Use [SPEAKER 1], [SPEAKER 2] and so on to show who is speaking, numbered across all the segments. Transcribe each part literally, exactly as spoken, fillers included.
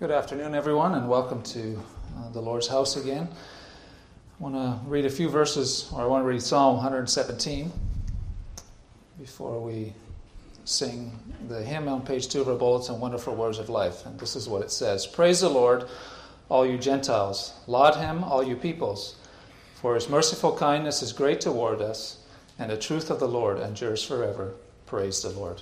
[SPEAKER 1] Good afternoon, everyone, and welcome to uh, the Lord's house again. I want to read a few verses, or I want to read Psalm one seventeen before we sing the hymn on page two of our bulletin, Wonderful Words of Life. And this is what it says: Praise the Lord, all you Gentiles. Laud him, all you peoples. For his merciful kindness is great toward us, and the truth of the Lord endures forever. Praise the Lord.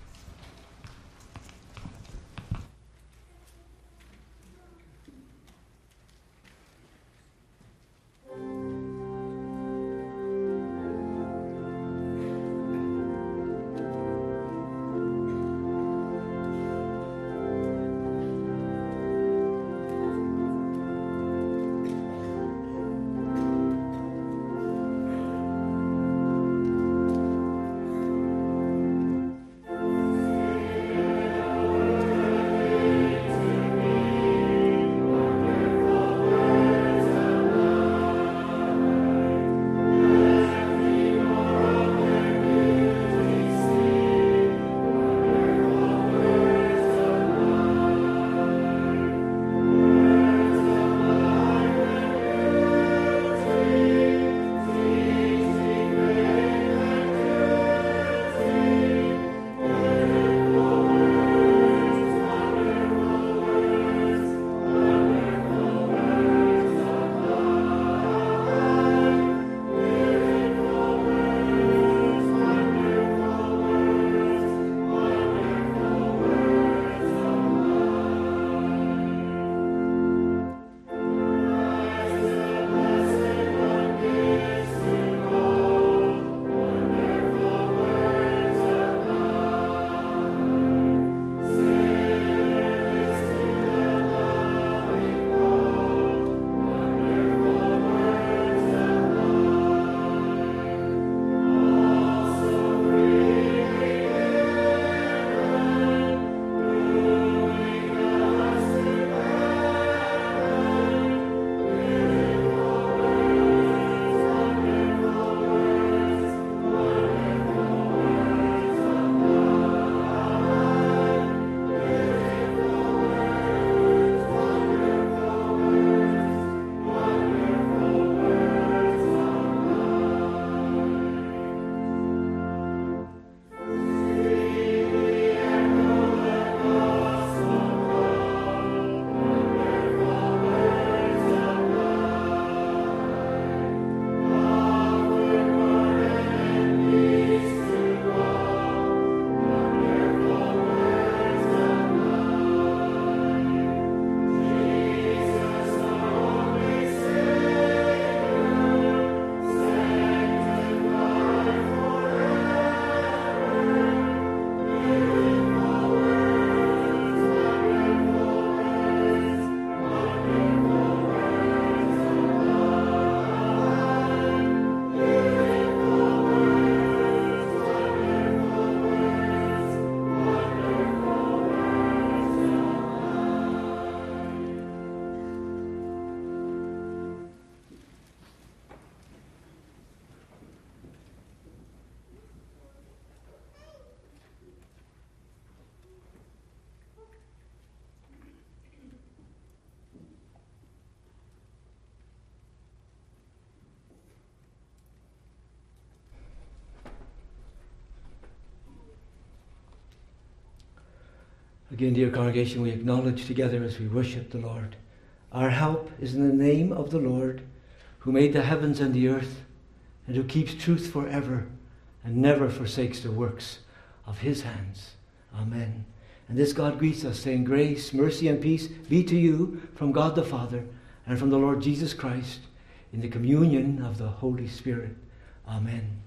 [SPEAKER 2] Again, dear congregation, we acknowledge together as we worship the Lord. Our help is in the name of the Lord, who made the heavens and the earth, and who keeps truth forever, and never forsakes the works of his hands. Amen. And this God greets us, saying, Grace, mercy, and peace be to you from God the Father, and from the Lord Jesus Christ, in the communion of the Holy Spirit. Amen.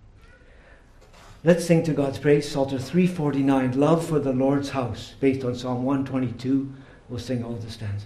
[SPEAKER 2] Let's sing to God's praise, Psalter three forty-nine, Love for the Lord's House, based on Psalm one twenty-two. We'll sing all the stanza.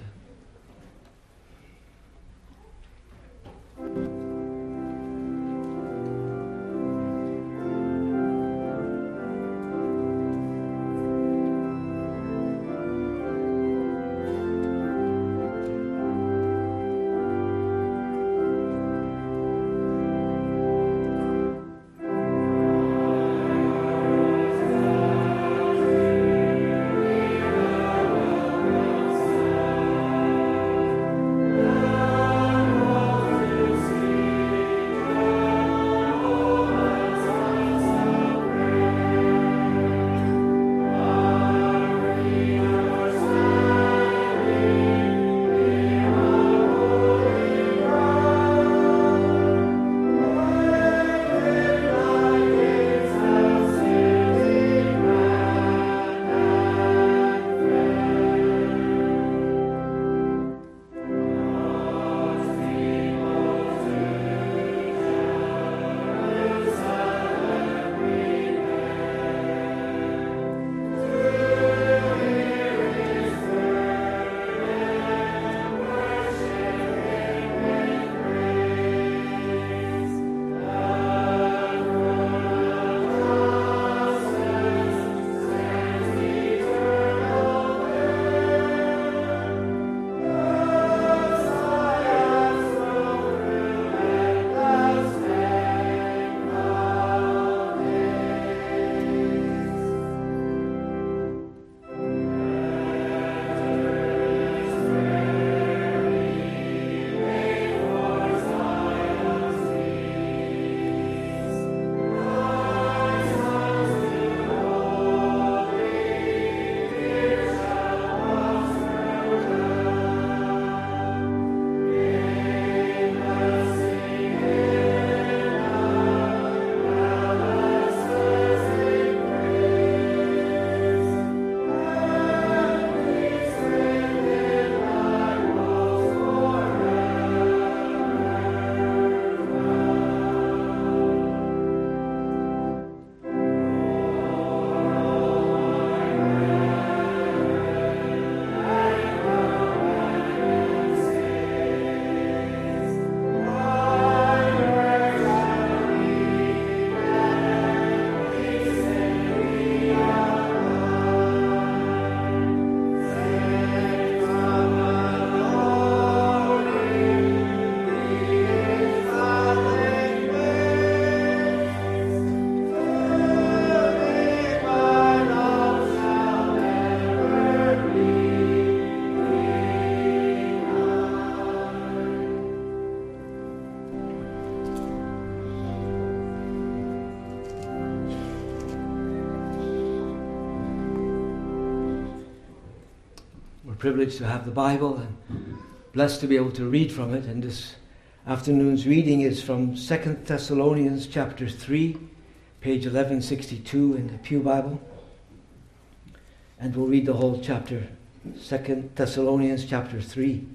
[SPEAKER 2] privilege to have the Bible and blessed to be able to read from it. And this afternoon's reading is from Second Thessalonians chapter three, page eleven sixty-two in the Pew Bible. And we'll read the whole chapter, Second Thessalonians chapter three.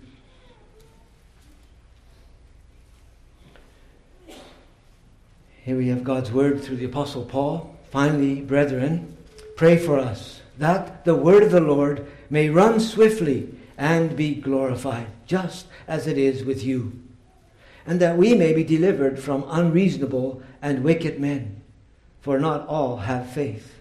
[SPEAKER 2] Here we have God's word through the Apostle Paul. Finally, brethren, pray for us, that the word of the Lord may run swiftly and be glorified, just as it is with you, and that we may be delivered from unreasonable and wicked men, for not all have faith.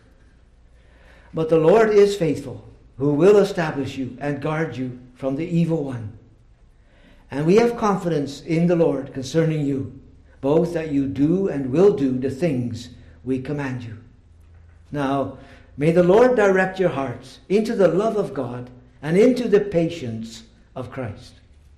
[SPEAKER 2] But the Lord is faithful, who will establish you and guard you from the evil one. And we have confidence in the Lord concerning you, both that you do and will do the things we command you. Now, may the Lord direct your hearts into the love of God and into the patience of Christ.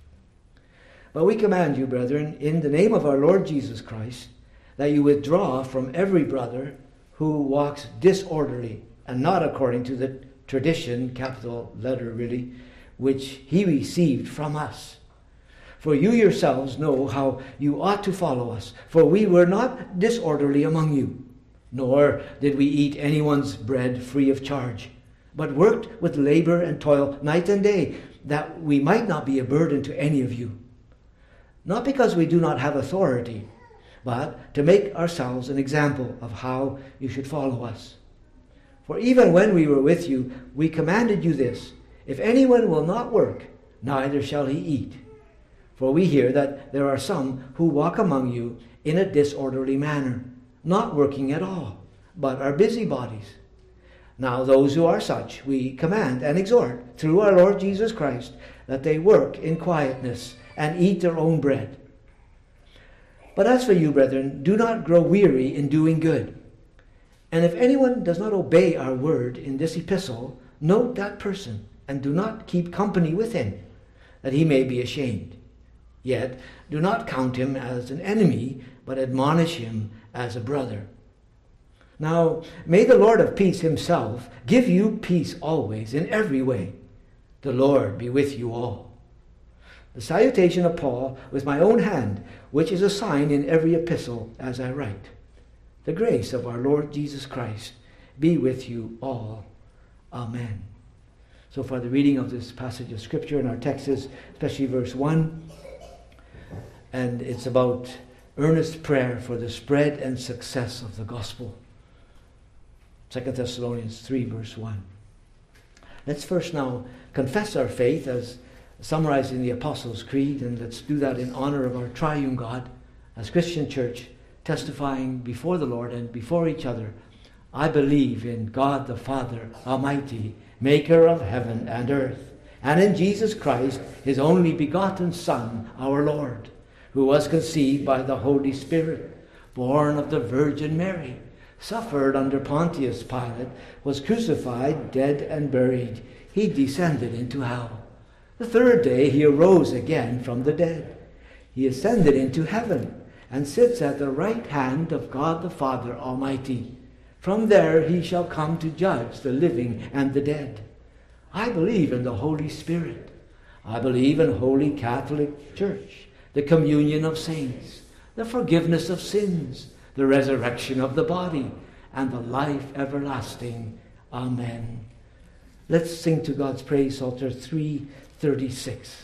[SPEAKER 2] But we command you, brethren, in the name of our Lord Jesus Christ, that you withdraw from every brother who walks disorderly and not according to the tradition, capital letter really, which he received from us. For you yourselves know how you ought to follow us. For we were not disorderly among you, nor did we eat anyone's bread free of charge, but worked with labor and toil night and day, that we might not be a burden to any of you. Not because we do not have authority, but to make ourselves an example of how you should follow us. For even when we were with you, we commanded you this: if anyone will not work, neither shall he eat. For we hear that there are some who walk among you in a disorderly manner, not working at all, but are busybodies. Now those who are such we command and exhort through our Lord Jesus Christ, that they work in quietness and eat their own bread. But as for you, brethren, do not grow weary in doing good. And if anyone does not obey our word in this epistle, note that person, and do not keep company with him, that he may be ashamed. Yet do not count him as an enemy, but admonish him as a brother. Now may the Lord of peace himself give you peace always in every way. The Lord be with you all. The salutation of Paul with my own hand, which is a sign in every epistle as I write. The grace of our Lord Jesus Christ be with you all. Amen. So for the reading of this passage of Scripture in our text is especially verse one. And it's about earnest prayer for the spread and success of the gospel. Second Thessalonians three, verse one. Let's first now confess our faith as summarized in the Apostles' Creed, and let's do that in honor of our triune God as Christian Church, testifying before the Lord and before each other. I believe in God the Father Almighty, maker of heaven and earth, and in Jesus Christ, his only begotten Son, our Lord, who was conceived by the Holy Spirit, born of the Virgin Mary, suffered under Pontius Pilate, was crucified, dead, and buried. He descended into hell. The third day he arose again from the dead. He ascended into heaven and sits at the right hand of God the Father Almighty. From there he shall come to judge the living and the dead. I believe in the Holy Spirit. I believe in Holy Catholic Church, the communion of saints, the forgiveness of sins, the resurrection of the body, and the life everlasting. Amen. Let's sing to God's praise, Psalter three thirty-six.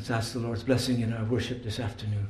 [SPEAKER 2] Let's ask the Lord's blessing in our worship this afternoon.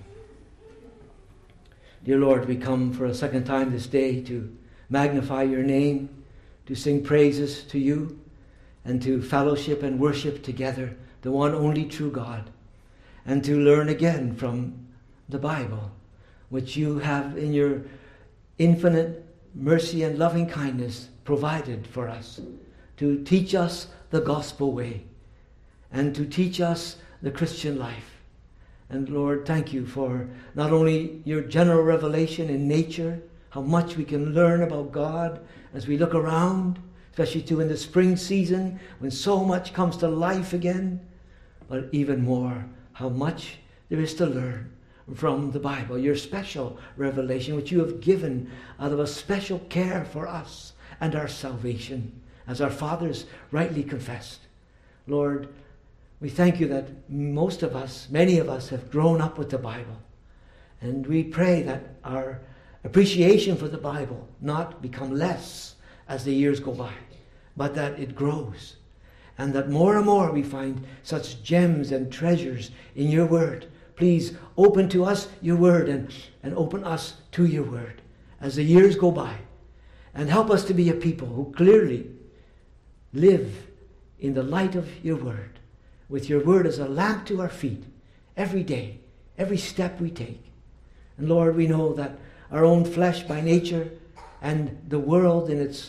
[SPEAKER 2] Dear Lord, we come for a second time this day to magnify your name, to sing praises to you, and to fellowship and worship together the one only true God, and to learn again from the Bible, which you have in your infinite mercy and loving kindness provided for us, to teach us the gospel way, and to teach us the Christian life. And Lord, thank you for not only your general revelation in nature, how much we can learn about God as we look around, especially too in the spring season when so much comes to life again, but even more, how much there is to learn from the Bible, your special revelation which you have given out of a special care for us and our salvation, as our fathers rightly confessed. Lord, we thank you that most of us, many of us, have grown up with the Bible. And we pray that our appreciation for the Bible not become less as the years go by, but that it grows. And that more and more we find such gems and treasures in your word. Please open to us your word and, and open us to your word as the years go by. And help us to be a people who clearly live in the light of your word, with your word as a lamp to our feet every day, every step we take. And Lord, we know that our own flesh by nature and the world in its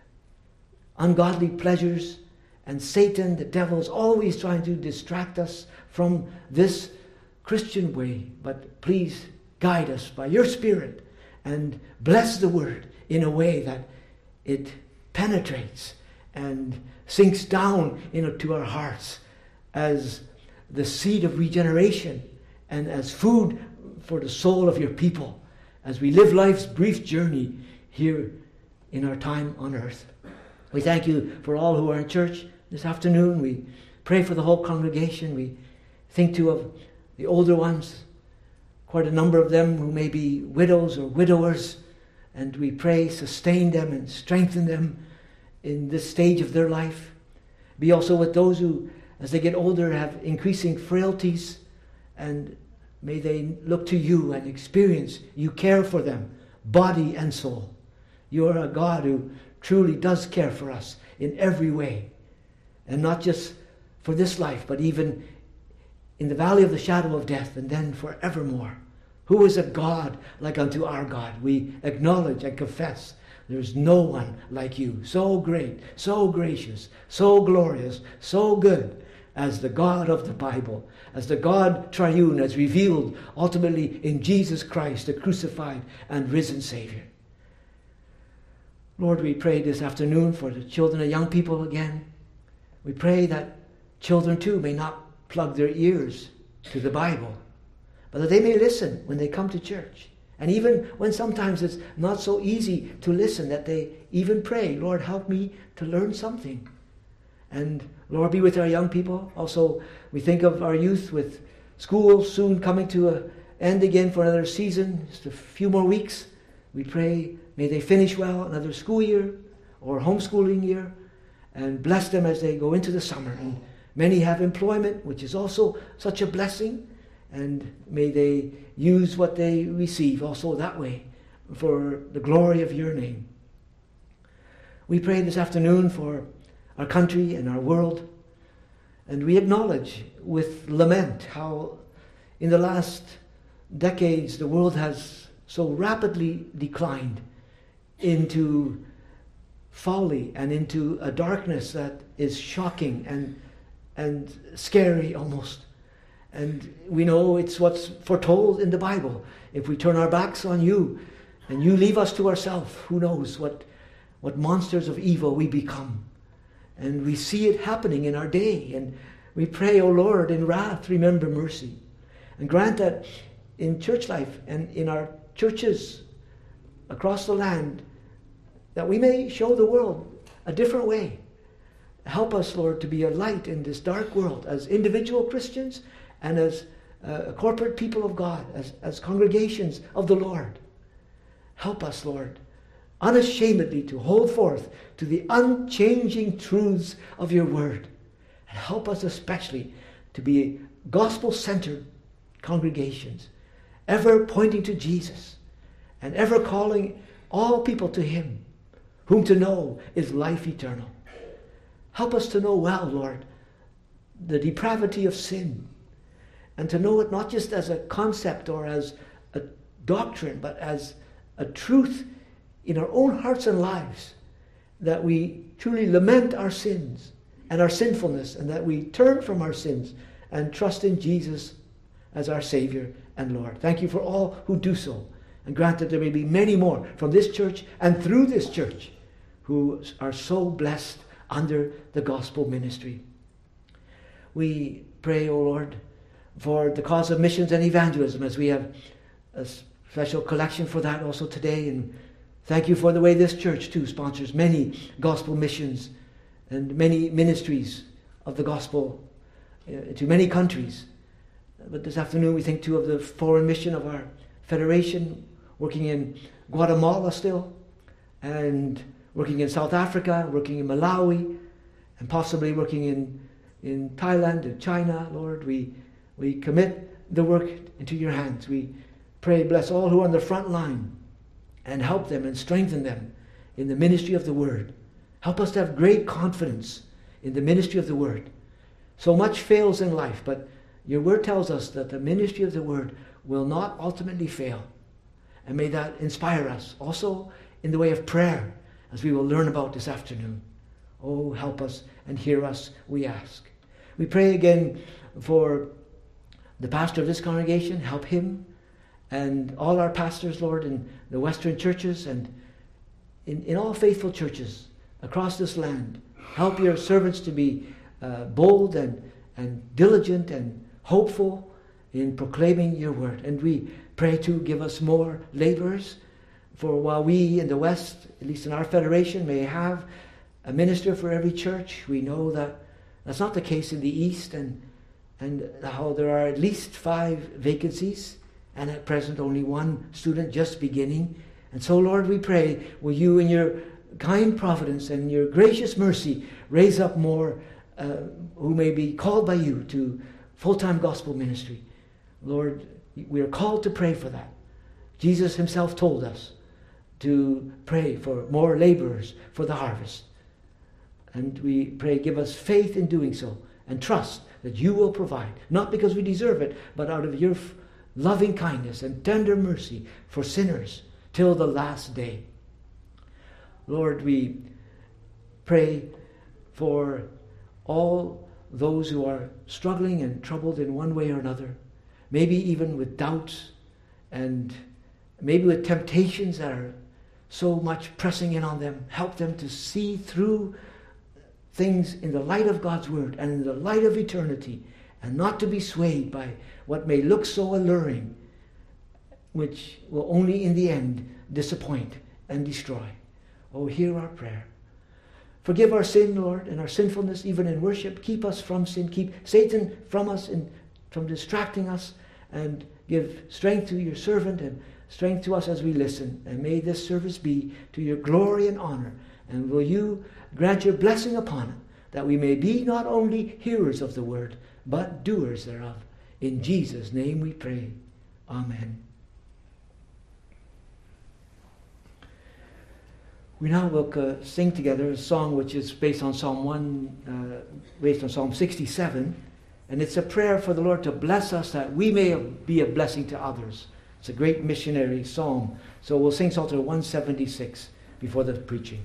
[SPEAKER 2] ungodly pleasures and Satan, the devil, is always trying to distract us from this Christian way. But please guide us by your Spirit and bless the word in a way that it penetrates and sinks down into our hearts as the seed of regeneration and as food for the soul of your people as we live life's brief journey here in our time on earth. We thank you for all who are in church this afternoon. We pray for the whole congregation. We think too of the older ones, quite a number of them who may be widows or widowers, and we pray sustain them and strengthen them in this stage of their life. Be also with those who, as they get older, have increasing frailties, and may they look to you and experience you care for them, body and soul. You are a God who truly does care for us in every way, and not just for this life, but even in the valley of the shadow of death, and then forevermore. Who is a God like unto our God? We acknowledge and confess there is no one like you, so great, so gracious, so glorious, so good, as the God of the Bible, as the God triune, as revealed ultimately in Jesus Christ, the crucified and risen Savior. Lord, we pray this afternoon for the children and young people again. We pray that children too may not plug their ears to the Bible, but that they may listen when they come to church. And even when sometimes it's not so easy to listen, that they even pray, Lord, help me to learn something. And Lord, be with our young people. Also, we think of our youth with school soon coming to an end again for another season, just a few more weeks. We pray, may they finish well another school year or homeschooling year, and bless them as they go into the summer. And many have employment, which is also such a blessing, and may they use what they receive also that way for the glory of your name. We pray this afternoon for our country and our world, and we acknowledge with lament how in the last decades the world has so rapidly declined into folly and into a darkness that is shocking and and scary almost. And we know it's what's foretold in the Bible. If we turn our backs on you and you leave us to ourselves, who knows what, what monsters of evil we become. And we see it happening in our day. And we pray, O Lord, in wrath, remember mercy. And grant that in church life and in our churches across the land, that we may show the world a different way. Help us, Lord, to be a light in this dark world as individual Christians and as uh, corporate people of God, as, as congregations of the Lord. Help us, Lord, unashamedly to hold forth to the unchanging truths of your word. And help us especially to be gospel-centered congregations, ever pointing to Jesus and ever calling all people to him, whom to know is life eternal. Help us to know well, Lord, the depravity of sin, and to know it not just as a concept or as a doctrine, but as a truth in our own hearts and lives, that we truly lament our sins and our sinfulness, and that we turn from our sins and trust in Jesus as our Savior and Lord. Thank you for all who do so, and grant that there may be many more from this church and through this church who are so blessed under the gospel ministry. We pray, O Lord, for the cause of missions and evangelism, as we have a special collection for that also today. And thank you for the way this church too sponsors many gospel missions and many ministries of the gospel uh, to many countries. But this afternoon we think too of the foreign mission of our federation, working in Guatemala still, and working in South Africa, working in Malawi, and possibly working in, in Thailand and China. Lord, we, we commit the work into your hands. We pray, bless all who are on the front line, and help them and strengthen them in the ministry of the word. Help us to have great confidence in the ministry of the word. So much fails in life, but your word tells us that the ministry of the word will not ultimately fail. And may that inspire us also in the way of prayer, as we will learn about this afternoon. Oh, help us and hear us, we ask. We pray again for the pastor of this congregation. Help him and all our pastors, Lord, in the Western churches and in, in all faithful churches across this land. Help your servants to be uh, bold and, and diligent and hopeful in proclaiming your word. And we pray to give us more laborers, for while we in the West, at least in our federation, may have a minister for every church, we know that that's not the case in the East, and, and how there are at least five vacancies, and at present only one student just beginning. And so, Lord, we pray, will you in your kind providence and your gracious mercy raise up more uh, who may be called by you to full-time gospel ministry. Lord, we are called to pray for that. Jesus himself told us to pray for more laborers for the harvest. And we pray, give us faith in doing so, and trust that you will provide, not because we deserve it, but out of your f- loving kindness and tender mercy for sinners till the last day. Lord, we pray for all those who are struggling and troubled in one way or another, maybe even with doubts and maybe with temptations that are so much pressing in on them. Help them to see through things in the light of God's word and in the light of eternity, and not to be swayed by what may look so alluring, which will only in the end disappoint and destroy. Oh, hear our prayer. Forgive our sin, Lord, and our sinfulness, even in worship. Keep us from sin. Keep Satan from us and from distracting us, and give strength to your servant and strength to us as we listen. And may this service be to your glory and honor. And will you grant your blessing upon it, that we may be not only hearers of the word, but doers thereof. In Jesus' name we pray. Amen. We now will uh, sing together a song which is based on Psalm one, uh, based on Psalm sixty-seven, and it's a prayer for the Lord to bless us that we may be a blessing to others. It's a great missionary psalm. So we'll sing Psalter one seventy-six before the preaching.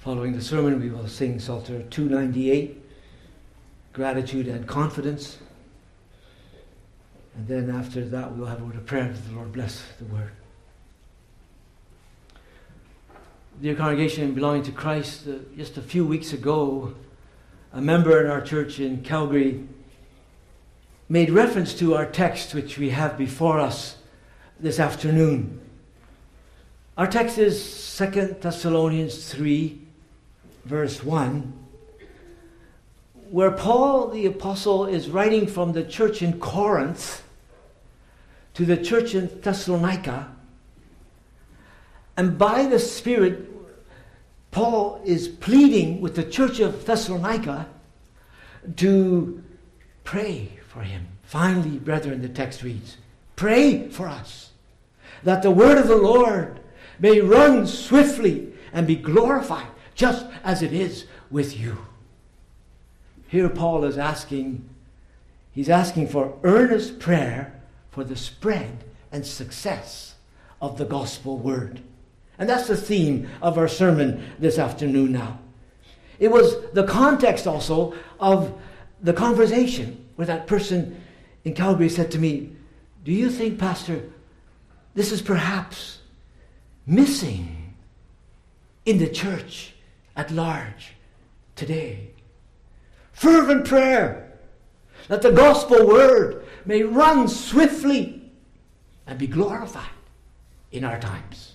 [SPEAKER 2] Following the sermon, we will sing Psalter two ninety-eight, Gratitude and Confidence. And then after that, we'll have a word of prayer that the Lord bless the word. Dear congregation belonging to Christ, uh, just a few weeks ago, a member in our church in Calgary made reference to our text which we have before us this afternoon. Our text is Second Thessalonians three, verse one, where Paul the Apostle is writing from the church in Corinth to the church in Thessalonica. And by the Spirit, Paul is pleading with the church of Thessalonica to pray for him. Finally, brethren, the text reads, pray for us, that the word of the Lord may run swiftly and be glorified, just as it is with you. Here Paul is asking, he's asking for earnest prayer for the spread and success of the gospel word. And that's the theme of our sermon this afternoon now. It was the context also of the conversation where that person in Calgary said to me, do you think, Pastor, this is perhaps missing in the church at large today? Fervent prayer that the gospel word may run swiftly and be glorified in our times.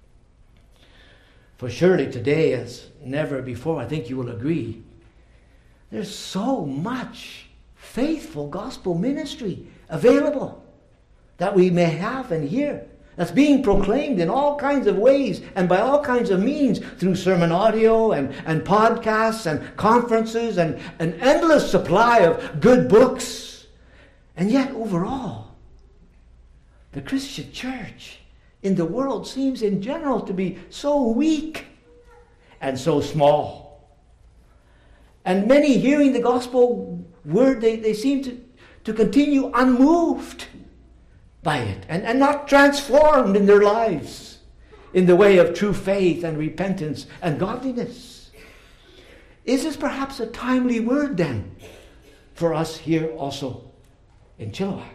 [SPEAKER 2] For surely today, as never before, I think you will agree, there's so much faithful gospel ministry available that we may have and hear, that's being proclaimed in all kinds of ways and by all kinds of means through sermon audio and, and podcasts and conferences and an endless supply of good books. And yet overall, the Christian church in the world seems in general to be so weak and so small. And many hearing the gospel word, they, they seem to, to continue unmoved by it and, and not transformed in their lives in the way of true faith and repentance and godliness. Is this perhaps a timely word then for us here also in Chilliwack?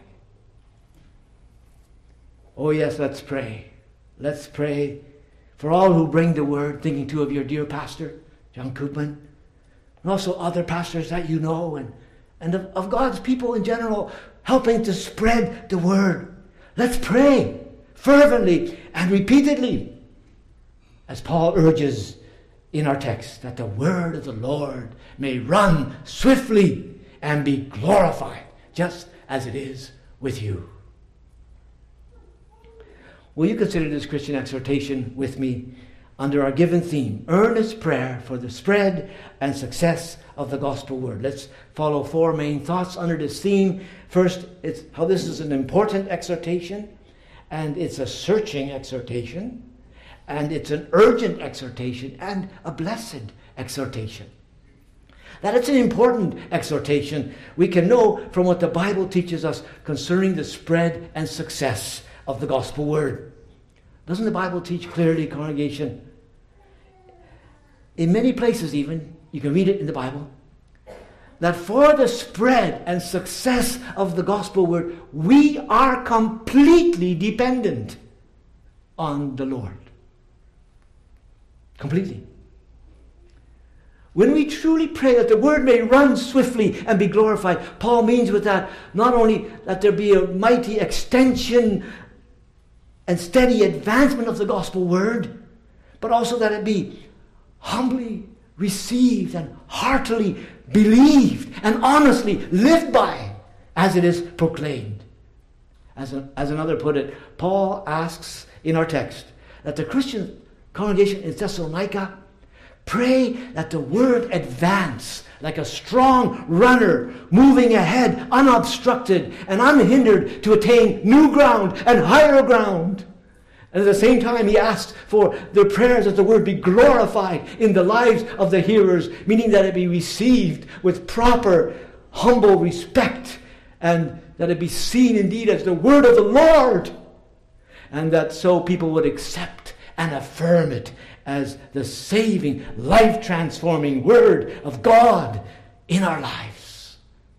[SPEAKER 2] Oh yes, let's pray. Let's pray for all who bring the word, thinking too of your dear pastor, John Koopman, and also other pastors that you know, and, and of, of God's people in general, helping to spread the word. Let's pray fervently and repeatedly, as Paul urges in our text, that the word of the Lord may run swiftly and be glorified, just as it is with you. Will you consider this Christian exhortation with me under our given theme, earnest prayer for the spread and success of the gospel word? Let's follow four main thoughts under this theme. First, it's how this is an important exhortation, and it's a searching exhortation, and it's an urgent exhortation, and a blessed exhortation. That it's an important exhortation we can know from what the Bible teaches us concerning the spread and success of the gospel word. Doesn't the Bible teach clearly, congregation? In many places even, you can read it in the Bible, that for the spread and success of the gospel word, we are completely dependent on the Lord. Completely. When we truly pray that the word may run swiftly and be glorified, Paul means with that not only that there be a mighty extension and steady advancement of the gospel word, but also that it be humbly received and heartily believed and honestly lived by as it is proclaimed. As, a, as another put it, Paul asks in our text that the Christian congregation in Thessalonica pray that the word advance like a strong runner, moving ahead unobstructed and unhindered to attain new ground and higher ground. And at the same time, he asks for the prayers that the word be glorified in the lives of the hearers, meaning that it be received with proper, humble respect, and that it be seen indeed as the word of the Lord, and that so people would accept and affirm it as the saving, life-transforming Word of God in our lives.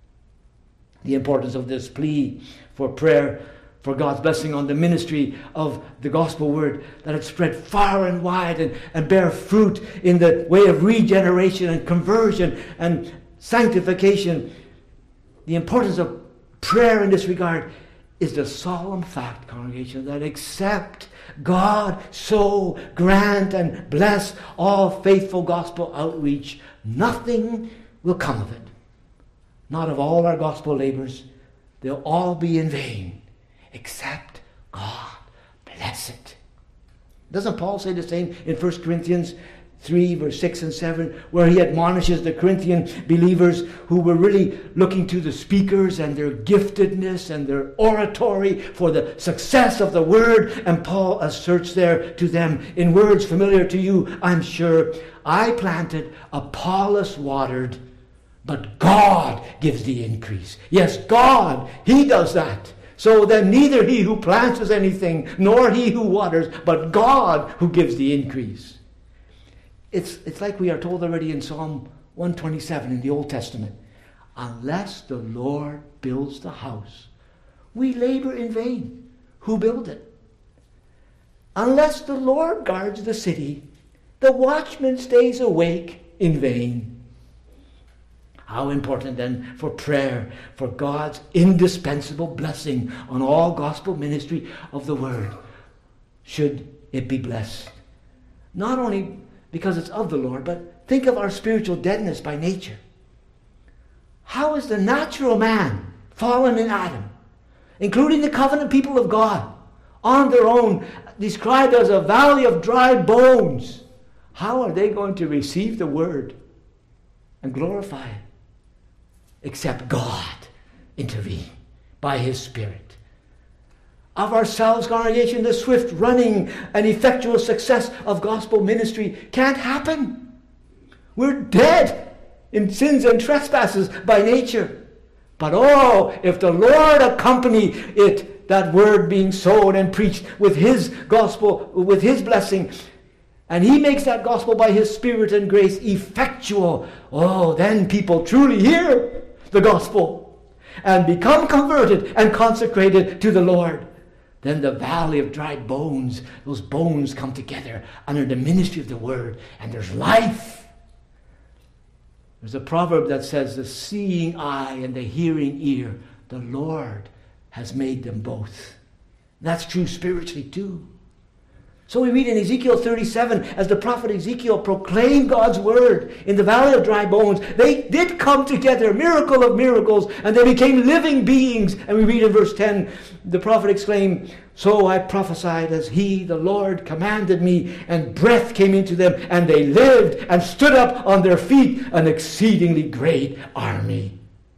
[SPEAKER 2] The importance of this plea for prayer for God's blessing on the ministry of the gospel word, that it spread far and wide and, and bear fruit in the way of regeneration and conversion and sanctification. The importance of prayer in this regard is the solemn fact, congregation, that except God so grant and bless all faithful gospel outreach, nothing will come of it. Not of all our gospel labors. They'll all be in vain, except God bless it. Doesn't Paul say the same in First Corinthians three, verse six and seven, where he admonishes the Corinthian believers who were really looking to the speakers and their giftedness and their oratory for the success of the word, and Paul asserts there to them in words familiar to you, I'm sure, I planted, Apollos watered, but God gives the increase. Yes, God, He does that. So then neither he who plants is anything, nor he who waters, but God who gives the increase. It's, it's like we are told already in Psalm one twenty-seven in the Old Testament. Unless the Lord builds the house, we labor in vain who build it. Unless the Lord guards the city, the watchman stays awake in vain. How important then for prayer, for God's indispensable blessing on all gospel ministry of the word, should it be blessed. Not only because it's of the Lord, but think of our spiritual deadness by nature. How is the natural man, fallen in Adam, including the covenant people of God, on their own, described as a valley of dry bones, how are they going to receive the word and glorify it? Except God intervene by His Spirit. Of ourselves, congregation, the swift running and effectual success of gospel ministry can't happen. We're dead in sins and trespasses by nature. But oh, if the Lord accompany it, that word being sown and preached with His gospel, with His blessing, and He makes that gospel by His Spirit and grace effectual, oh, then people truly hear the gospel and become converted and consecrated to the Lord. Then the valley of dry bones, those bones come together under the ministry of the word, and there's life. There's a proverb that says, the seeing eye and the hearing ear, the Lord has made them both. That's true spiritually too. So we read in Ezekiel thirty-seven, as the prophet Ezekiel proclaimed God's word in the valley of dry bones, they did come together, miracle of miracles, and they became living beings. And we read in verse ten, the prophet exclaimed, so I prophesied as He, the Lord, commanded me, and breath came into them, and they lived and stood up on their feet, an exceedingly great army.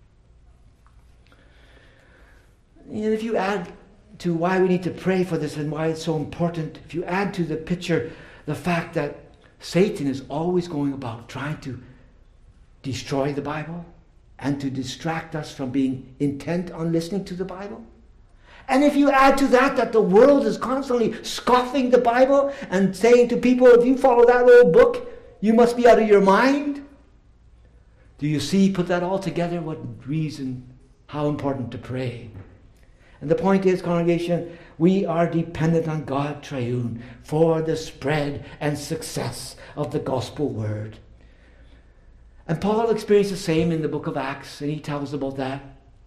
[SPEAKER 2] And if you add to why we need to pray for this and why it's so important, if you add to the picture the fact that Satan is always going about trying to destroy the Bible and to distract us from being intent on listening to the Bible. And if you add to that that the world is constantly scoffing the Bible and saying to people, if you follow that old book, you must be out of your mind. Do you see, put that all together, what reason, how important to pray. And the point is, congregation, we are dependent on God Triune for the spread and success of the gospel word. And Paul experienced the same in the book of Acts, and he tells about that.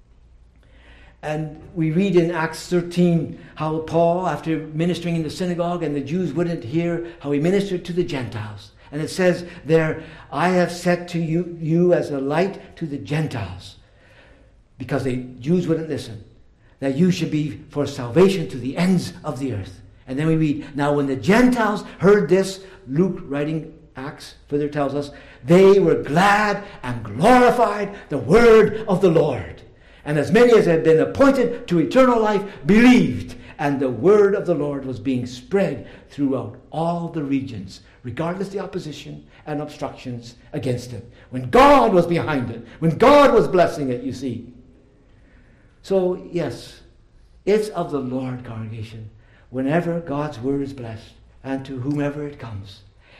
[SPEAKER 2] And we read in Acts thirteen how Paul, after ministering in the synagogue and the Jews wouldn't hear, how he ministered to the Gentiles. And it says there, I have set to you, you as a light to the Gentiles, because the Jews wouldn't listen, that you should be for salvation to the ends of the earth. And then we read, now when the Gentiles heard this, Luke writing Acts further tells us, they were glad and glorified the word of the Lord. And as many as had been appointed to eternal life believed, and the word of the Lord was being spread throughout all the regions, regardless the opposition and obstructions against it. When God was behind it, when God was blessing it, you see. So, yes, it's of the Lord, congregation, whenever God's word is blessed, and to whomever it comes.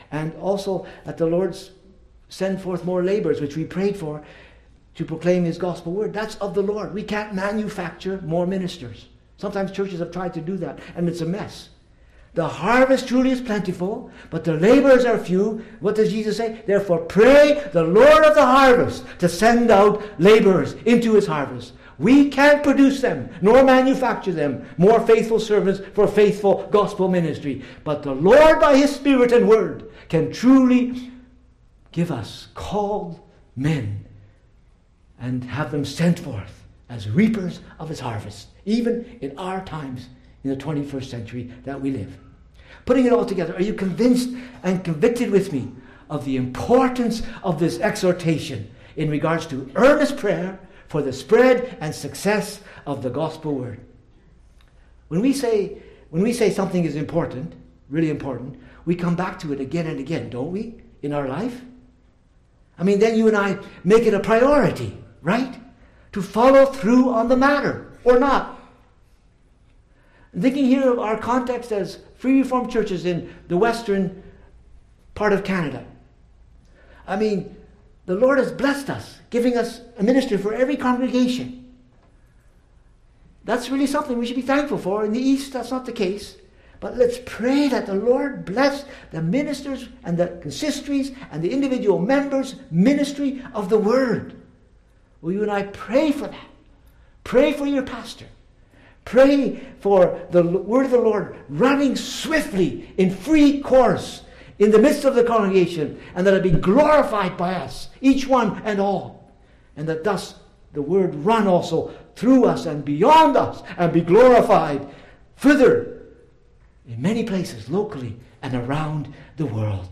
[SPEAKER 2] And also that the Lord send forth more laborers, which we prayed for, to proclaim his gospel word. That's of the Lord. We can't manufacture more ministers. Sometimes churches have tried to do that, and it's a mess. The harvest truly is plentiful, but the laborers are few. What does Jesus say? Therefore pray the Lord of the harvest to send out laborers into his harvest. We can't produce them, nor manufacture them, more faithful servants for faithful gospel ministry. But the Lord by his Spirit and word can truly give us called men and have them sent forth as reapers of his harvest, even in our times in the twenty-first century that we live. Putting it all together, are you convinced and convicted with me of the importance of this exhortation in regards to earnest prayer for the spread and success of the gospel word? When we say when we say something is important, really important, we come back to it again and again, don't we, in our life? I mean, then you and I make it a priority, right? To follow through on the matter, or not. Thinking here of our context as Free Reformed churches in the western part of Canada. I mean, the Lord has blessed us, giving us a minister for every congregation. That's really something we should be thankful for. In the East, that's not the case. But let's pray that the Lord bless the ministers and the consistories and the individual members' ministry of the Word. Will you and I pray for that? Pray for your pastor. Pray for the word of the Lord running swiftly in free course in the midst of the congregation, and that it be glorified by us, each one and all, and that thus the word run also through us and beyond us and be glorified further in many places locally and around the world.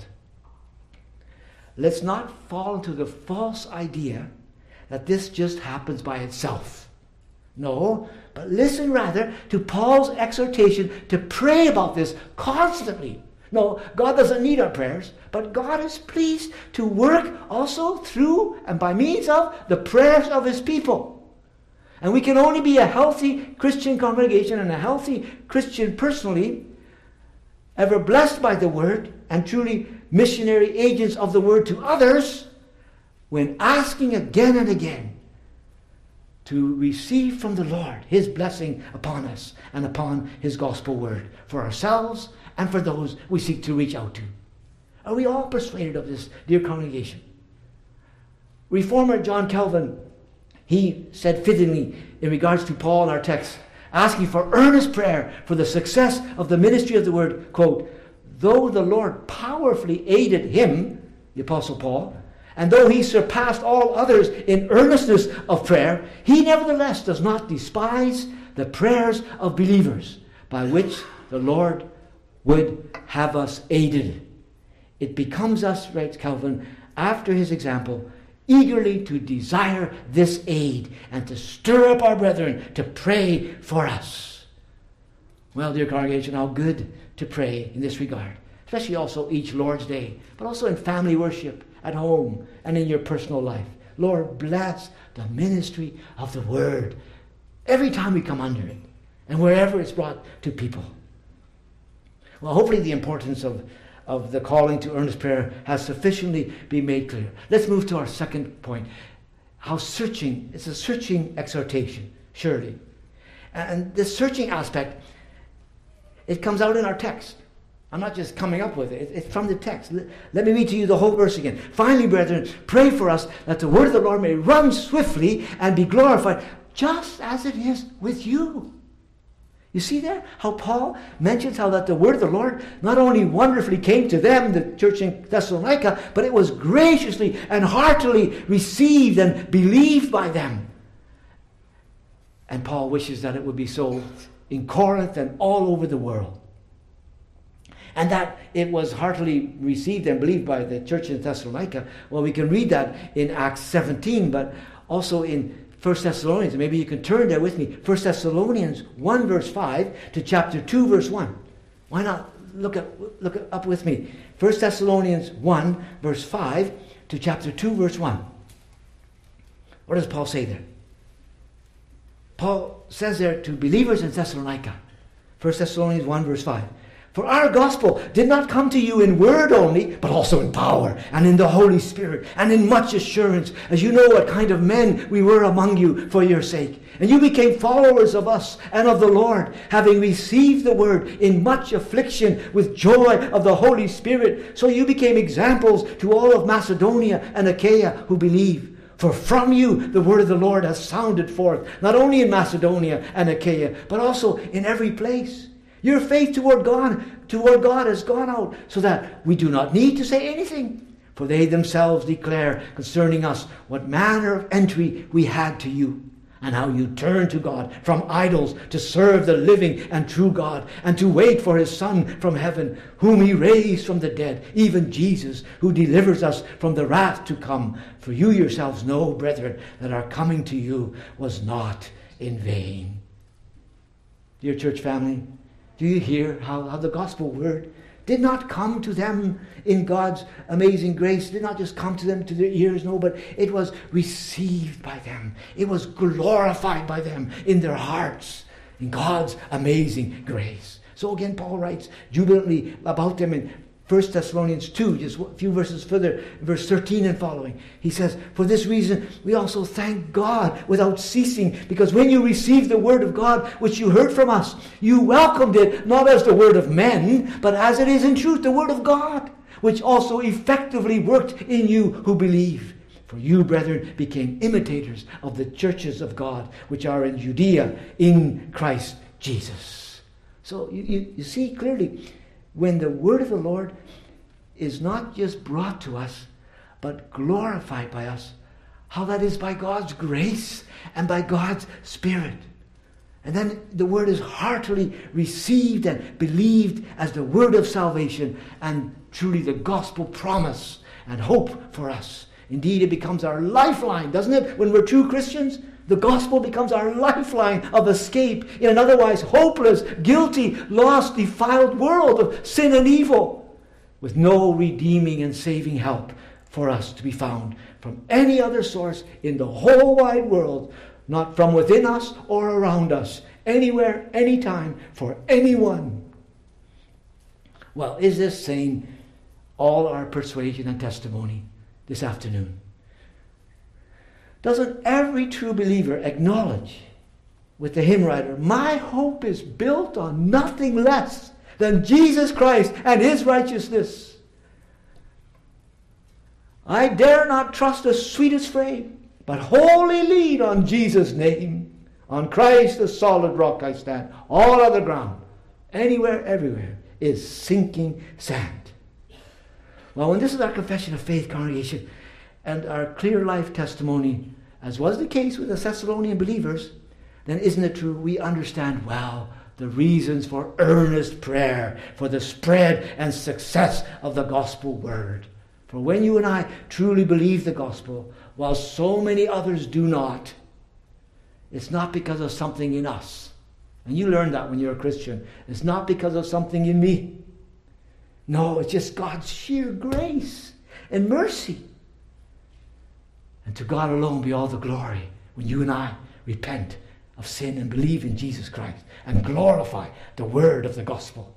[SPEAKER 2] Let's not fall into the false idea that this just happens by itself. No, but listen rather to Paul's exhortation to pray about this constantly. No, God doesn't need our prayers, but God is pleased to work also through and by means of the prayers of his people. And we can only be a healthy Christian congregation and a healthy Christian personally, ever blessed by the word and truly missionary agents of the word to others, when asking again and again to receive from the Lord his blessing upon us and upon his gospel word for ourselves and for those we seek to reach out to. Are we all persuaded of this, dear congregation? Reformer John Calvin, he said fittingly in regards to Paul in our text, asking for earnest prayer for the success of the ministry of the word, quote, though the Lord powerfully aided him, the Apostle Paul, and though he surpassed all others in earnestness of prayer, he nevertheless does not despise the prayers of believers by which the Lord would have us aided. It becomes us, writes Calvin, after his example, eagerly to desire this aid and to stir up our brethren to pray for us. Well, dear congregation, how good to pray in this regard, especially also each Lord's Day, but also in family worship, at home, and in your personal life. Lord, bless the ministry of the word every time we come under it and wherever it's brought to people. Well, hopefully the importance of, of the calling to earnest prayer has sufficiently been made clear. Let's move to our second point. How searching, it's a searching exhortation, surely. And this searching aspect, it comes out in our text. I'm not just coming up with it. It's from the text. Let me read to you the whole verse again. Finally, brethren, pray for us that the word of the Lord may run swiftly and be glorified, just as it is with you. You see there how Paul mentions how that the word of the Lord not only wonderfully came to them, the church in Thessalonica, but it was graciously and heartily received and believed by them. And Paul wishes that it would be so in Corinth and all over the world. And that it was heartily received and believed by the church in Thessalonica. Well, we can read that in Acts seventeen, but also in First Thessalonians. Maybe you can turn there with me. First Thessalonians one verse five to chapter two verse one. Why not look, at, look up with me. First Thessalonians one verse five to chapter two verse one. What does Paul say there? Paul says there to believers in Thessalonica. First Thessalonians one verse five. For our gospel did not come to you in word only, but also in power and in the Holy Spirit and in much assurance, as you know what kind of men we were among you for your sake. And you became followers of us and of the Lord, having received the word in much affliction with joy of the Holy Spirit. So you became examples to all of Macedonia and Achaia who believe. For from you the word of the Lord has sounded forth, not only in Macedonia and Achaia, but also in every place. Your faith toward God, toward God has gone out, so that we do not need to say anything. For they themselves declare concerning us what manner of entry we had to you, and how you turned to God from idols to serve the living and true God, and to wait for his Son from heaven, whom he raised from the dead, even Jesus, who delivers us from the wrath to come. For you yourselves know, brethren, that our coming to you was not in vain. Dear church family, do you hear how, how the gospel word did not come to them in God's amazing grace? It did not just come to them to their ears, no, but it was received by them. It was glorified by them in their hearts in God's amazing grace. So again, Paul writes jubilantly about them in First Thessalonians two, just a few verses further, verse thirteen and following. He says, for this reason we also thank God without ceasing, because when you received the word of God, which you heard from us, you welcomed it not as the word of men, but as it is in truth the word of God, which also effectively worked in you who believe. For you, brethren, became imitators of the churches of God, which are in Judea in Christ Jesus. So you, you, you see clearly, when the word of the Lord is not just brought to us, but glorified by us, how that is by God's grace and by God's Spirit. And then the word is heartily received and believed as the word of salvation and truly the gospel promise and hope for us. Indeed, it becomes our lifeline, doesn't it? When we're true Christians, the gospel becomes our lifeline of escape in an otherwise hopeless, guilty, lost, defiled world of sin and evil, with no redeeming and saving help for us to be found from any other source in the whole wide world, not from within us or around us, anywhere, anytime, for anyone. Well, is this saying all our persuasion and testimony this afternoon? Doesn't every true believer acknowledge with the hymn writer, my hope is built on nothing less than Jesus Christ and his righteousness. I dare not trust the sweetest frame, but wholly lean on Jesus' name. On Christ the solid rock I stand. All other ground, anywhere, everywhere, is sinking sand. Well, when this is our confession of faith, congregation, and our clear life testimony, as was the case with the Thessalonian believers, then isn't it true we understand well the reasons for earnest prayer for the spread and success of the gospel word? For when you and I truly believe the gospel, while so many others do not, it's not because of something in us. And you learn that when you're a Christian. It's not because of something in me. No, it's just God's sheer grace and mercy. And to God alone be all the glory when you and I repent of sin and believe in Jesus Christ and glorify the word of the gospel.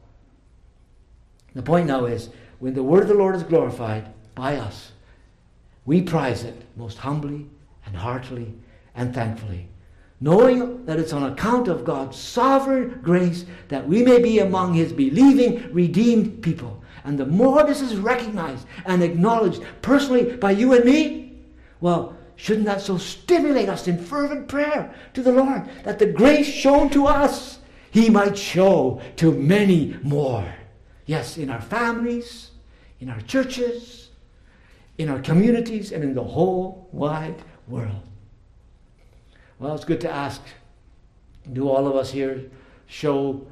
[SPEAKER 2] The point now is, when the word of the Lord is glorified by us, we prize it most humbly and heartily and thankfully, knowing that it's on account of God's sovereign grace that we may be among his believing, redeemed people. And the more this is recognized and acknowledged personally by you and me, well, shouldn't that so stimulate us in fervent prayer to the Lord, that the grace shown to us, he might show to many more. Yes, in our families, in our churches, in our communities, and in the whole wide world. Well, it's good to ask, do all of us here show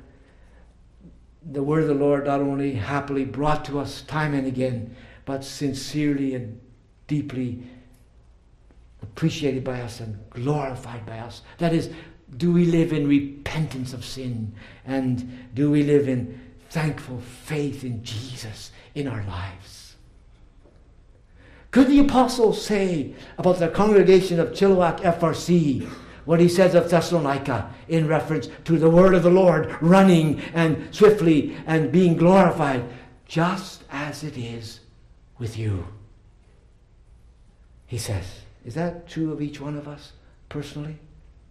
[SPEAKER 2] the word of the Lord not only happily brought to us time and again, but sincerely and deeply appreciated by us and glorified by us? That is, do we live in repentance of sin? And do we live in thankful faith in Jesus in our lives? Could the apostle say about the congregation of Chilliwack F R C, what he says of Thessalonica in reference to the word of the Lord running and swiftly and being glorified, just as it is with you. He says, is that true of each one of us personally?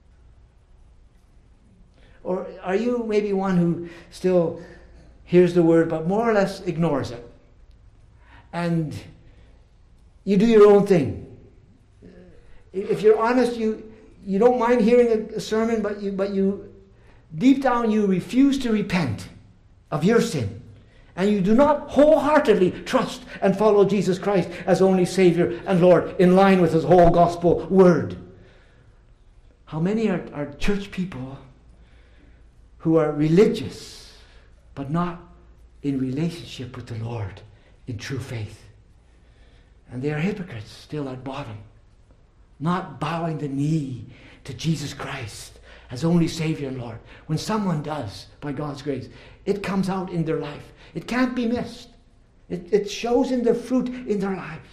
[SPEAKER 2] Or are you maybe one who still hears the word but more or less ignores it? And you do your own thing. If you're honest, you, you don't mind hearing a, a sermon, but you, but you, deep down, you refuse to repent of your sin. And you do not wholeheartedly trust and follow Jesus Christ as only Savior and Lord in line with His whole gospel word. How many are, are church people who are religious but not in relationship with the Lord in true faith? And they are hypocrites still at bottom, not bowing the knee to Jesus Christ as only Savior and Lord. When someone does, by God's grace, it comes out in their life. It can't be missed. It, it shows in their fruit in their lives.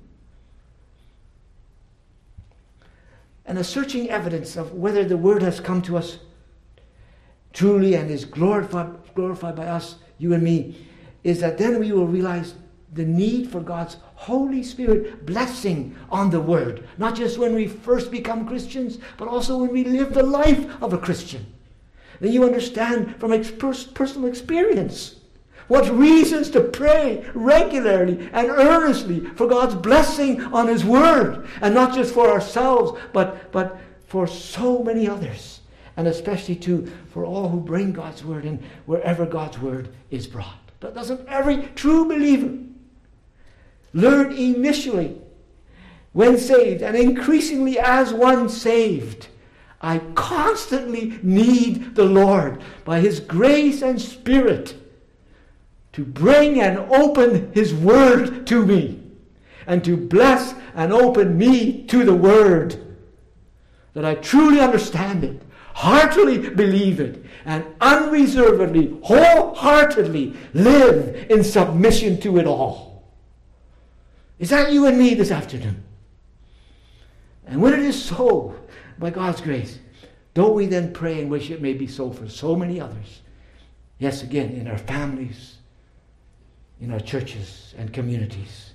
[SPEAKER 2] And a searching evidence of whether the word has come to us truly and is glorified, glorified by us, you and me, is that then we will realize the need for God's Holy Spirit blessing on the word. Not just when we first become Christians, but also when we live the life of a Christian. Then you understand from ex- personal experience what reasons to pray regularly and earnestly for God's blessing on His word. And not just for ourselves, but, but for so many others. And especially too for all who bring God's word in wherever God's word is brought. But doesn't every true believer learn initially when saved and increasingly as one saved? I constantly need the Lord by His grace and Spirit to bring and open His word to me and to bless and open me to the word, that I truly understand it, heartily believe it, and unreservedly, wholeheartedly live in submission to it all. Is that you and me this afternoon? And when it is so, by God's grace, don't we then pray and wish it may be so for so many others? Yes, again, in our families, in our churches and communities.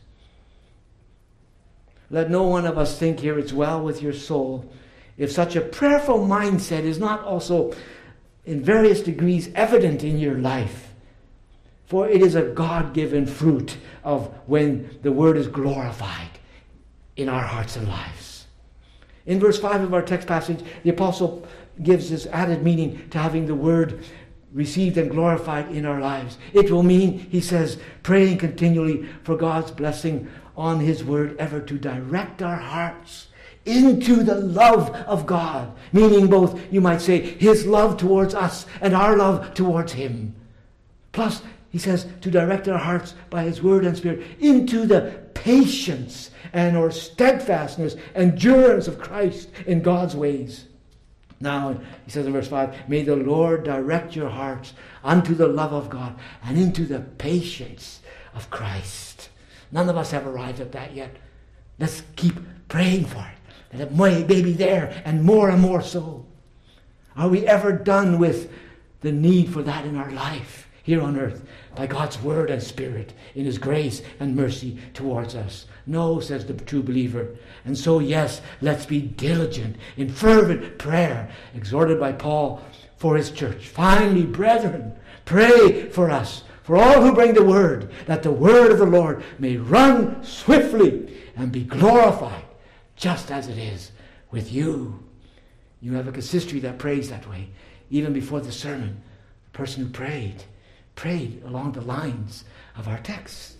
[SPEAKER 2] Let no one of us think here it's well with your soul if such a prayerful mindset is not also in various degrees evident in your life. For it is a God-given fruit of when the word is glorified in our hearts and lives. In verse five of our text passage, the apostle gives this added meaning to having the word received and glorified in our lives. It will mean, he says, praying continually for God's blessing on His word ever to direct our hearts into the love of God. Meaning both, you might say, His love towards us and our love towards Him. Plus, he says, to direct our hearts by His word and Spirit into the patience and or steadfastness, endurance of Christ in God's ways. Now, he says in verse five, may the Lord direct your hearts unto the love of God and into the patience of Christ. None of us have arrived at that yet. Let's keep praying for it, that it may be there, and more and more so. Are we ever done with the need for that in our life here on earth by God's word and Spirit in His grace and mercy towards us? No, says the true believer. And so, yes, let's be diligent in fervent prayer, exhorted by Paul for his church. Finally, brethren, pray for us, for all who bring the word, that the word of the Lord may run swiftly and be glorified, just as it is with you. You have a consistory that prays that way. Even before the sermon, the person who prayed, prayed along the lines of our text.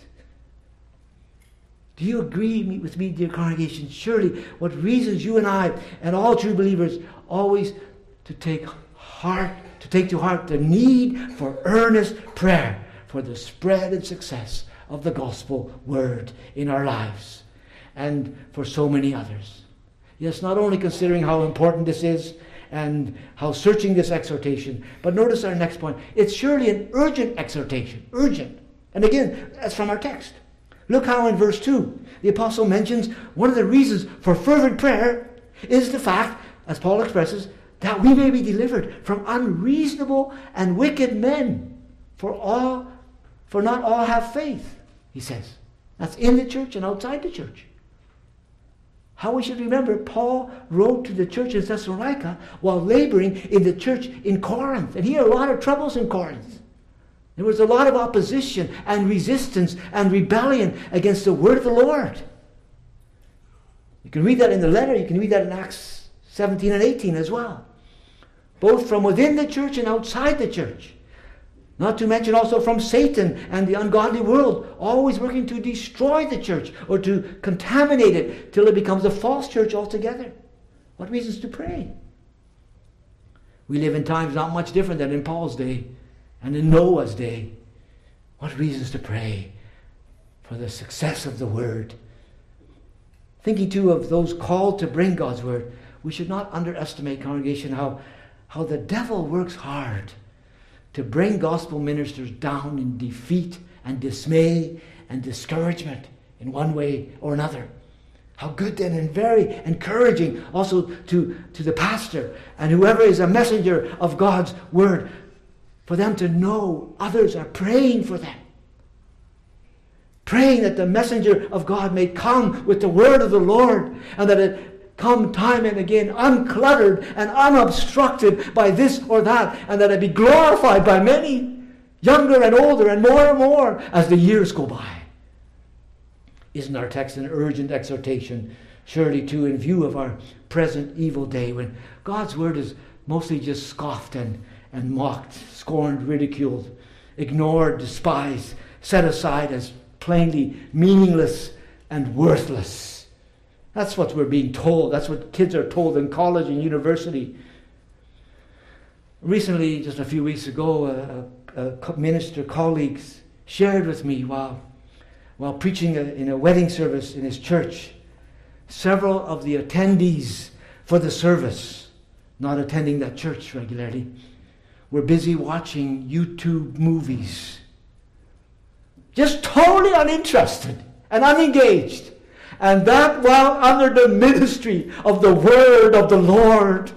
[SPEAKER 2] Do you agree with me, dear congregation? Surely, what reasons you and I and all true believers always to take heart, to take to heart the need for earnest prayer for the spread and success of the gospel word in our lives and for so many others. Yes, not only considering how important this is and how searching this exhortation, but notice our next point. It's surely an urgent exhortation. Urgent. And again, that's from our text. Look how in verse two, the apostle mentions one of the reasons for fervent prayer is the fact as Paul expresses, that we may be delivered from unreasonable and wicked men. For all, for not all have faith, he says. That's in the church and outside the church. How we should remember, Paul wrote to the church in Thessalonica while laboring in the church in Corinth. And he had a lot of troubles in Corinth. There was a lot of opposition and resistance and rebellion against the word of the Lord. You can read that in the letter. You can read that in Acts seventeen and eighteen as well. Both from within the church and outside the church. Not to mention also from Satan and the ungodly world, always working to destroy the church or to contaminate it till it becomes a false church altogether. What reasons to pray? We live in times not much different than in Paul's day and in Noah's day. What reasons to pray for the success of the word? Thinking too of those called to bring God's word, we should not underestimate, congregation, how, how the devil works hard to bring gospel ministers down in defeat and dismay and discouragement in one way or another. How good then and very encouraging also to, to the pastor and whoever is a messenger of God's word, for them to know others are praying for them. Praying that the messenger of God may come with the word of the Lord, and that it come time and again uncluttered and unobstructed by this or that, and that it be glorified by many, younger and older and more and more as the years go by. Isn't our text an urgent exhortation, surely too, in view of our present evil day, when God's word is mostly just scoffed and, and mocked, scorned, ridiculed, ignored, despised, set aside as plainly meaningless and worthless. That's what we're being told. That's what kids are told in college and university. Recently, just a few weeks ago, a, a minister colleagues shared with me while, while preaching a, in a wedding service in his church, several of the attendees for the service, not attending that church regularly, were busy watching YouTube movies. Just totally uninterested and unengaged. And that while under the ministry of the word of the Lord.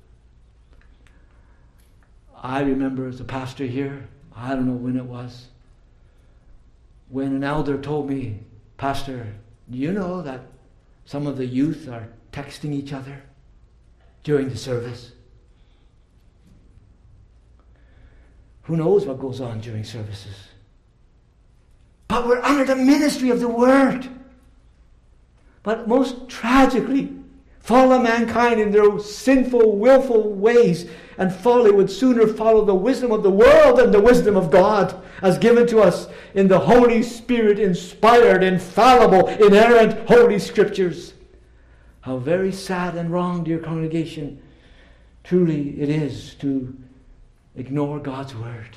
[SPEAKER 2] I remember as a pastor here, I don't know when it was, when an elder told me, Pastor, do you know that some of the youth are texting each other during the service? Who knows what goes on during services? But we're under the ministry of the word. But most tragically, fallen mankind in their sinful, willful ways and folly would sooner follow the wisdom of the world than the wisdom of God as given to us in the Holy Spirit inspired, infallible, inerrant Holy Scriptures. How very sad and wrong, dear congregation, truly it is to ignore God's word.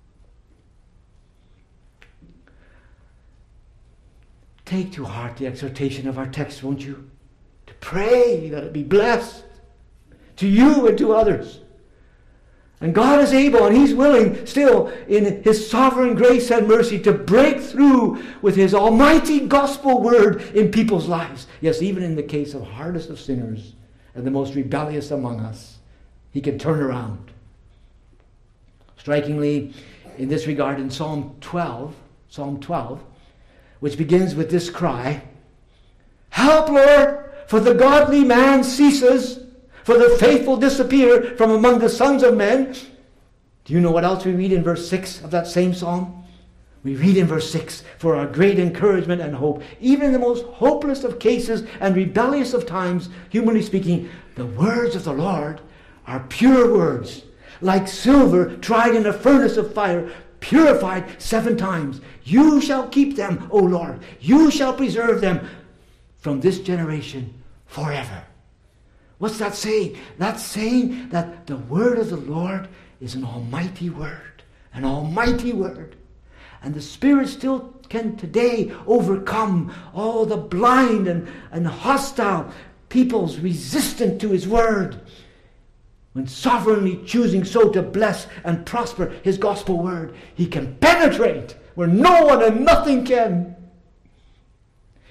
[SPEAKER 2] Take to heart the exhortation of our text, won't you? To pray that it be blessed to you and to others. And God is able and He's willing still in His sovereign grace and mercy to break through with His almighty gospel word in people's lives. Yes, even in the case of hardest of sinners and the most rebellious among us, He can turn around. Strikingly, in this regard, in Psalm twelve, Psalm twelve, which begins with this cry, Help, Lord, for the godly man ceases, for the faithful disappear from among the sons of men. Do you know what else we read in verse six of that same psalm? We read in verse six, for our great encouragement and hope, even in the most hopeless of cases and rebellious of times, humanly speaking, the words of the Lord are pure words, like silver tried in a furnace of fire, purified seven times. You shall keep them, O Lord. You shall preserve them from this generation forever. What's that saying? That's saying that the word of the Lord is an almighty word. An almighty word. And the Spirit still can today overcome all the blind and, and hostile peoples resistant to His word, when sovereignly choosing so to bless and prosper His gospel word, He can penetrate where no one and nothing can.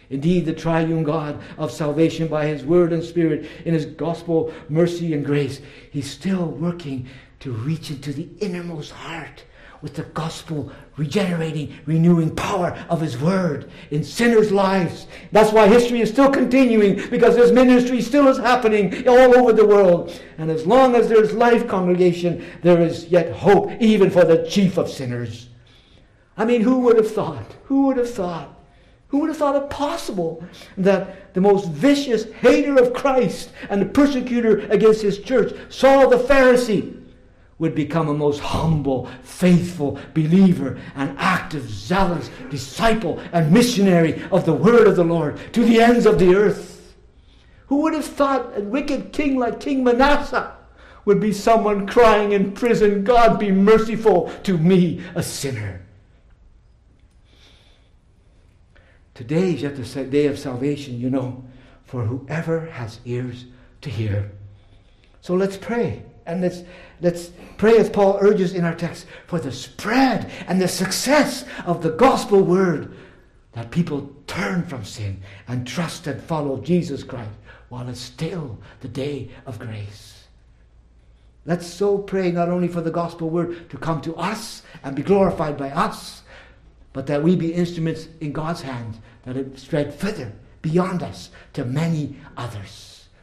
[SPEAKER 2] Indeed, the triune God of salvation by His Word and Spirit in His gospel, mercy and grace, He's still working to reach into the innermost heart with the gospel regenerating, renewing power of His Word in sinners' lives. That's why history is still continuing, because His ministry still is happening all over the world. And as long as there's life, congregation, there is yet hope, even for the chief of sinners. I mean, who would have thought? Who would have thought? Who would have thought it possible that the most vicious hater of Christ and the persecutor against His church, Saul the Pharisee, would become a most humble, faithful believer, an active, zealous disciple and missionary of the word of the Lord to the ends of the earth? Who would have thought a wicked king like King Manasseh would be someone crying in prison, God be merciful to me, a sinner? Today is yet the day of salvation, you know, for whoever has ears to hear. So let's pray. And let's, let's pray, as Paul urges in our text, for the spread and the success of the gospel word, that people turn from sin and trust and follow Jesus Christ while it's still the day of grace. Let's so pray not only for the gospel word to come to us and be glorified by us, but that we be instruments in God's hands, that it spread further beyond us to many others.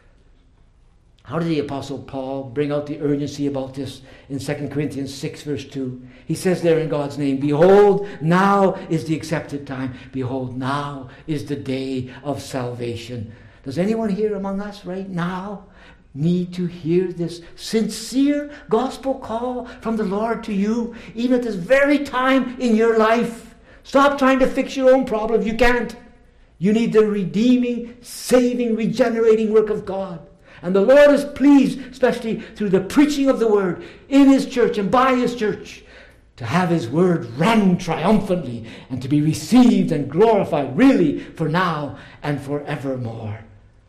[SPEAKER 2] How did the Apostle Paul bring out the urgency about this in Second Corinthians six, verse two? He says there in God's name, behold, now is the accepted time. Behold, now is the day of salvation. Does anyone here among us right now need to hear this sincere gospel call from the Lord to you, even at this very time in your life? Stop trying to fix your own problems. You can't. You need the redeeming, saving, regenerating work of God. And the Lord is pleased, especially through the preaching of the word in His church and by His church, to have His word run triumphantly and to be received and glorified really for now and forevermore.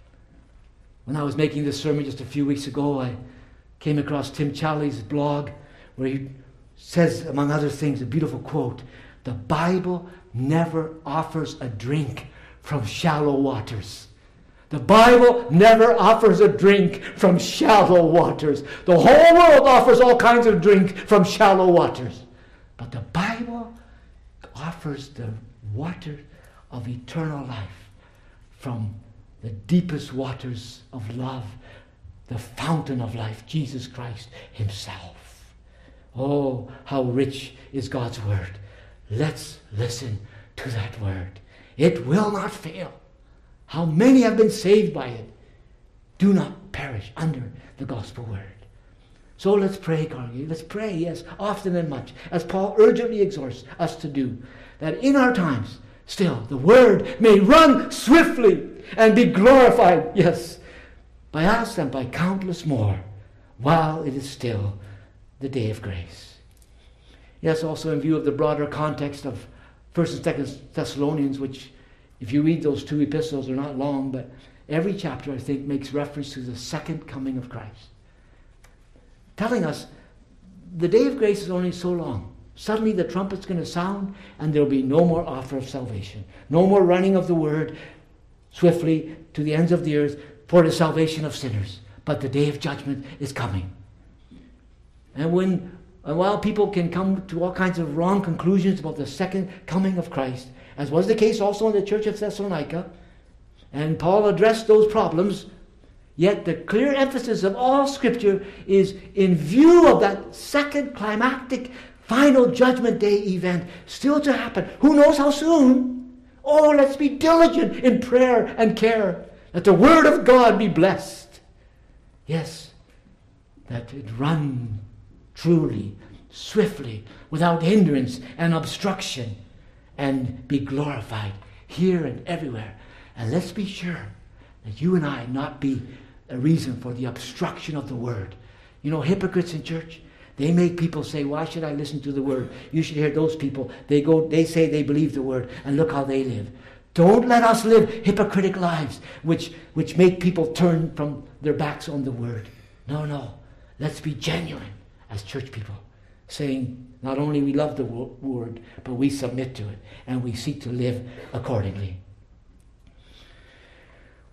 [SPEAKER 2] When I was making this sermon just a few weeks ago, I came across Tim Challies' blog where he says, among other things, a beautiful quote, the Bible never offers a drink from shallow waters. The Bible never offers a drink from shallow waters. The whole world offers all kinds of drink from shallow waters. But the Bible offers the water of eternal life from the deepest waters of love, the fountain of life, Jesus Christ Himself. Oh, how rich is God's word. Let's listen to that word. It will not fail. How many have been saved by it? Do not perish under the gospel word. So let's pray, congregation. Let's pray, yes, often and much, as Paul urgently exhorts us to do, that in our times, still, the word may run swiftly and be glorified, yes, by us and by countless more, while it is still the day of grace. Yes, also in view of the broader context of First and Second Thessalonians, which, if you read those two epistles, they're not long, but every chapter, I think, makes reference to the second coming of Christ. Telling us the day of grace is only so long. Suddenly the trumpet's going to sound and there'll be no more offer of salvation. No more running of the word swiftly to the ends of the earth for the salvation of sinners. But the day of judgment is coming. And when, and while people can come to all kinds of wrong conclusions about the second coming of Christ, as was the case also in the church of Thessalonica, and Paul addressed those problems, yet the clear emphasis of all Scripture is in view of that second climactic final judgment day event still to happen. Who knows how soon? Oh, let's be diligent in prayer and care that the Word of God be blessed. Yes, that it run truly, swiftly, without hindrance and obstruction, and be glorified here and everywhere. And let's be sure that you and I not be a reason for the obstruction of the word. You know, hypocrites in church, they make people say, why should I listen to the word? You should hear those people. They go, they say they believe the word, and look how they live. Don't let us live hypocritic lives which, which make people turn from their backs on the word. No, no. Let's be genuine as church people, saying not only we love the word, but we submit to it, and we seek to live accordingly.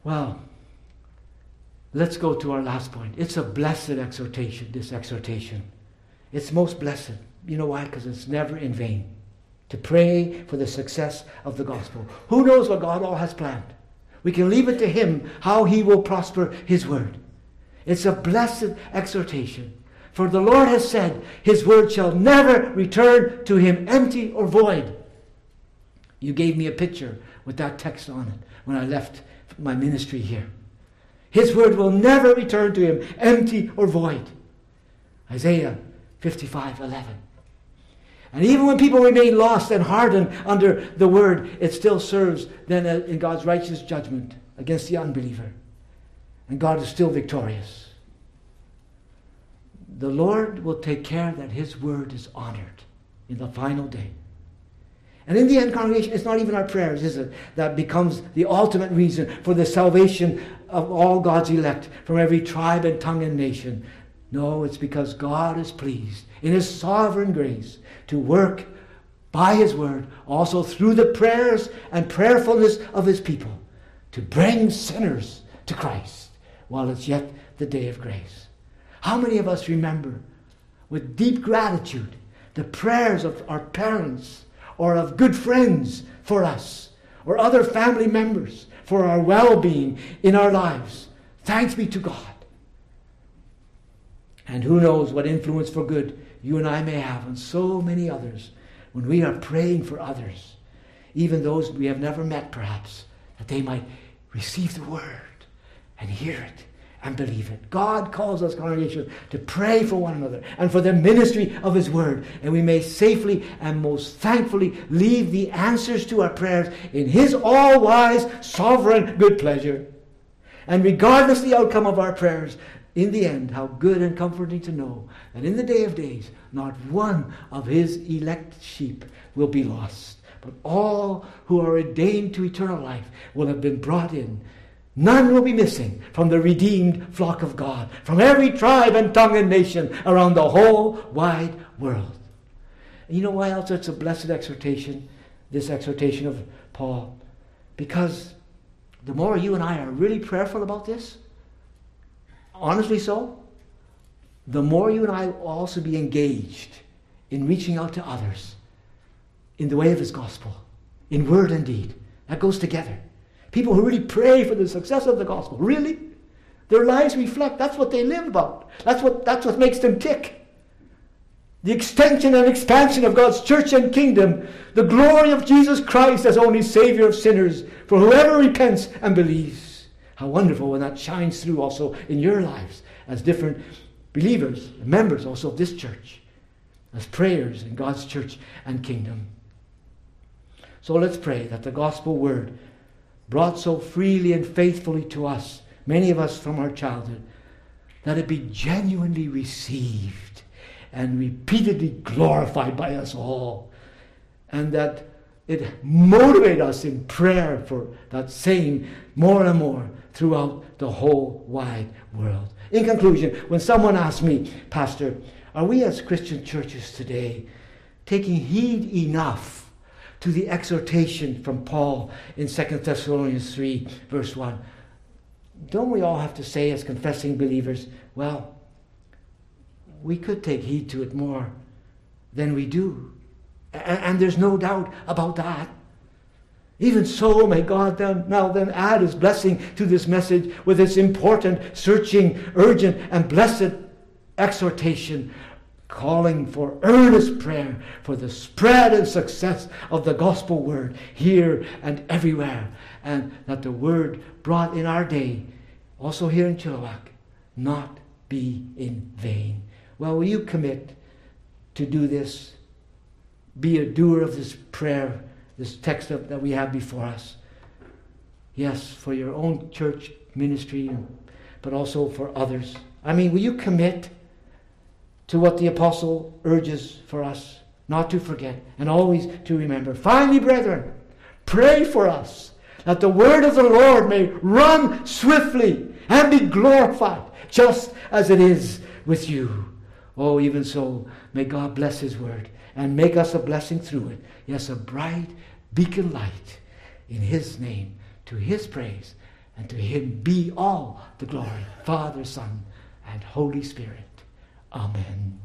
[SPEAKER 2] Well, let's go to our last point. It's a blessed exhortation, this exhortation. It's most blessed. You know why? Because it's never in vain. To pray for the success of the gospel. Who knows what God all has planned? We can leave it to Him how He will prosper His word. It's a blessed exhortation. For the Lord has said, His word shall never return to Him empty or void. You gave me a picture with that text on it when I left my ministry here. His word will never return to Him empty or void. Isaiah fifty-five eleven. And even when people remain lost and hardened under the word, it still serves then in God's righteous judgment against the unbeliever. And God is still victorious. The Lord will take care that His word is honored in the final day. And in the end, congregation, it's not even our prayers, is it, that becomes the ultimate reason for the salvation of all God's elect from every tribe and tongue and nation. No, it's because God is pleased in His sovereign grace to work by His word, also through the prayers and prayerfulness of His people, to bring sinners to Christ while it's yet the day of grace. How many of us remember with deep gratitude the prayers of our parents or of good friends for us, or other family members for our well-being in our lives? Thanks be to God. And who knows what influence for good you and I may have on so many others when we are praying for others, even those we have never met perhaps, that they might receive the word and hear it and believe it. God calls us, congregation, to pray for one another and for the ministry of His word. And we may safely and most thankfully leave the answers to our prayers in His all-wise, sovereign good pleasure. And regardless the outcome of our prayers, in the end, how good and comforting to know that in the day of days, not one of His elect sheep will be lost, but all who are ordained to eternal life will have been brought in. None will be missing from the redeemed flock of God, from every tribe and tongue and nation around the whole wide world. And you know why else it's a blessed exhortation, this exhortation of Paul? Because the more you and I are really prayerful about this, honestly so, the more you and I will also be engaged in reaching out to others in the way of His gospel, in word and deed. That goes together. People who really pray for the success of the gospel, really, their lives reflect, that's what they live about. That's what, that's what makes them tick. The extension and expansion of God's church and kingdom, the glory of Jesus Christ as only Savior of sinners, for whoever repents and believes. How wonderful when that shines through also in your lives as different believers, members also of this church, as prayers in God's church and kingdom. So let's pray that the gospel word, brought so freely and faithfully to us, many of us from our childhood, that it be genuinely received and repeatedly glorified by us all, and that it motivate us in prayer for that same more and more throughout the whole wide world. In conclusion, when someone asks me, Pastor, are we as Christian churches today taking heed enough to the exhortation from Paul in Second Thessalonians three, verse one? Don't we all have to say as confessing believers, well, we could take heed to it more than we do. And, and there's no doubt about that. Even so, may God then, now then add His blessing to this message with its important, searching, urgent, and blessed exhortation, calling for earnest prayer for the spread and success of the gospel word here and everywhere, and that the word brought in our day, also here in Chilliwack, not be in vain. Well, will you commit to do this? Be a doer of this prayer, this text that we have before us. Yes, for your own church ministry, but also for others. I mean, will you commit to what the apostle urges for us, not to forget and always to remember? Finally, brethren, pray for us, that the word of the Lord may run swiftly and be glorified, just as it is with you. Oh, even so, may God bless His word and make us a blessing through it. Yes, a bright beacon light in His name, to His praise And to him be all the glory, Father, Son, and Holy Spirit. Amen.